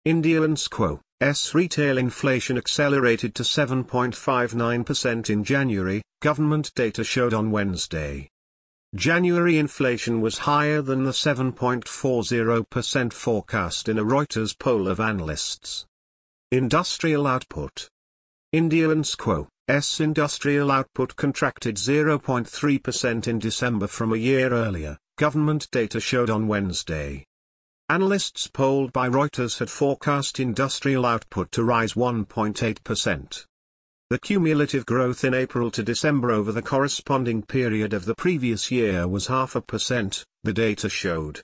India's retail inflation accelerated to 7.59% in January, government data showed on Wednesday. January inflation was higher than the 7.40% forecast in a Reuters poll of analysts. Industrial output. India's industrial output contracted 0.3% in December from a year earlier, government data showed on Wednesday. Analysts polled by Reuters had forecast industrial output to rise 1.8%. The cumulative growth in April to December over the corresponding period of the previous year was 0.5%, the data showed.